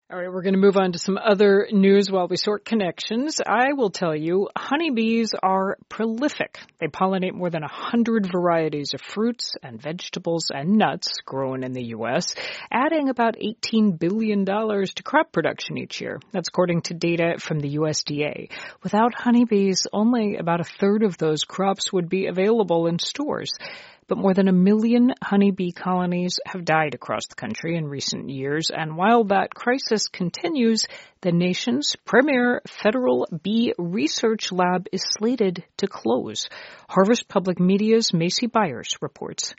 All right, we're going to move on to some other news while we sort connections. I will tell you, honeybees are prolific. They pollinate more than 100 varieties of fruits and vegetables and nuts grown in the U.S., adding about $18 billion to crop production each year. That's according to data from the USDA. Without honeybees, only about a third of those crops would be available in stores. But more than 1 million honeybee colonies have died across the country in recent years. And while that crisis continues, the nation's premier federal bee research lab is slated to close. Harvest Public Media's Macy Byers reports.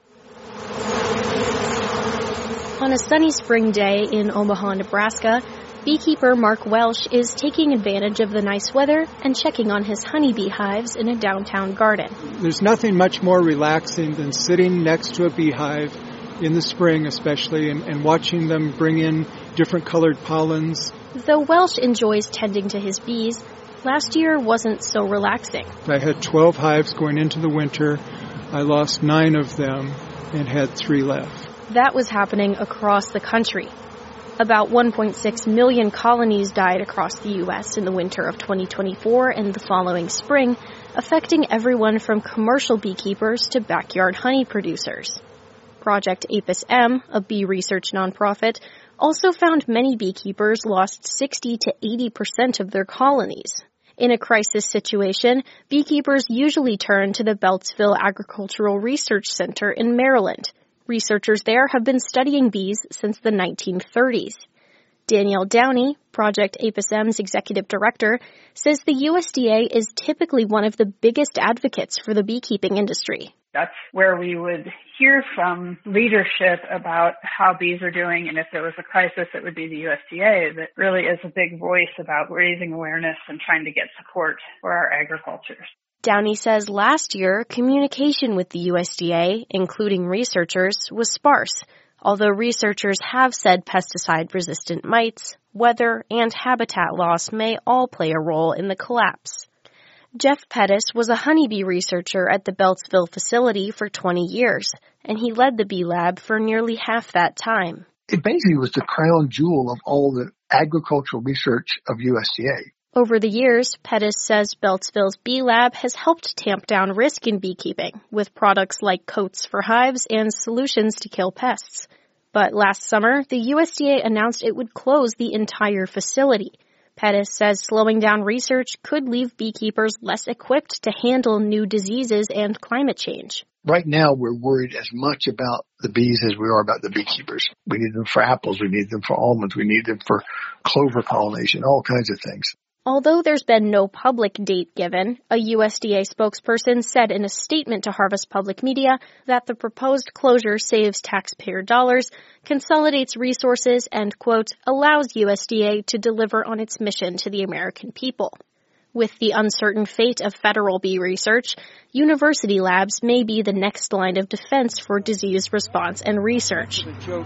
On a sunny spring day in Omaha, Nebraska, beekeeper Mark Welsh is taking advantage of the nice weather and checking on his honeybee hives in a downtown garden. There's nothing much more relaxing than sitting next to a beehive in the spring especially and watching them bring in different colored pollens. Though Welsh enjoys tending to his bees, last year wasn't so relaxing. I had 12 hives going into the winter. I lost 9 of them and had 3 left. That was happening across the country. About 1.6 million colonies died across the U.S. in the winter of 2024 and the following spring, affecting everyone from commercial beekeepers to backyard honey producers. Project Apis M, a bee research nonprofit, also found many beekeepers lost 60 to 80% of their colonies. In a crisis situation, beekeepers usually turn to the Beltsville Agricultural Research Center in Maryland. Researchers there have been studying bees since the 1930s. Danielle Downey, Project Apis M's executive director, says the USDA is typically one of the biggest advocates for the beekeeping industry. That's where we would hear from leadership about how bees are doing, and if there was a crisis, it would be the USDA that really is a big voice about raising awareness and trying to get support for our agriculture. Downey says last year, communication with the USDA, including researchers, was sparse, although researchers have said pesticide-resistant mites, weather, and habitat loss may all play a role in the collapse. Jeff Pettis was a honeybee researcher at the Beltsville facility for 20 years, and he led the bee lab for nearly half that time. It basically was the crown jewel of all the agricultural research of USDA. Over the years, Pettis says Beltsville's bee lab has helped tamp down risk in beekeeping with products like coats for hives and solutions to kill pests. But last summer, the USDA announced it would close the entire facility. Pettis says slowing down research could leave beekeepers less equipped to handle new diseases and climate change. Right now, we're worried as much about the bees as we are about the beekeepers. We need them for apples, we need them for almonds, we need them for clover pollination, all kinds of things. Although there's been no public date given, a USDA spokesperson said in a statement to Harvest Public Media that the proposed closure saves taxpayer dollars, consolidates resources, and, quote, allows USDA to deliver on its mission to the American people. With the uncertain fate of federal bee research, university labs may be the next line of defense for disease response and research.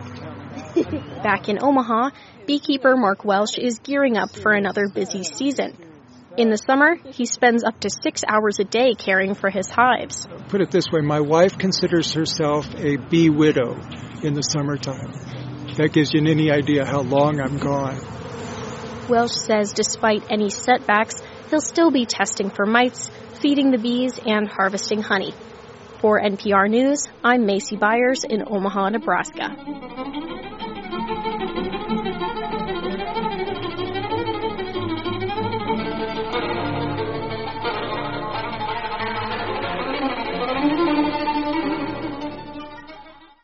Back in Omaha, beekeeper Mark Welsh is gearing up for another busy season. In the summer, he spends up to 6 hours a day caring for his hives. Put it this way, my wife considers herself a bee widow in the summertime. That gives you any idea how long I'm gone. Welsh says despite any setbacks, he'll still be testing for mites, feeding the bees, and harvesting honey. For NPR News, I'm Macy Byers in Omaha, Nebraska.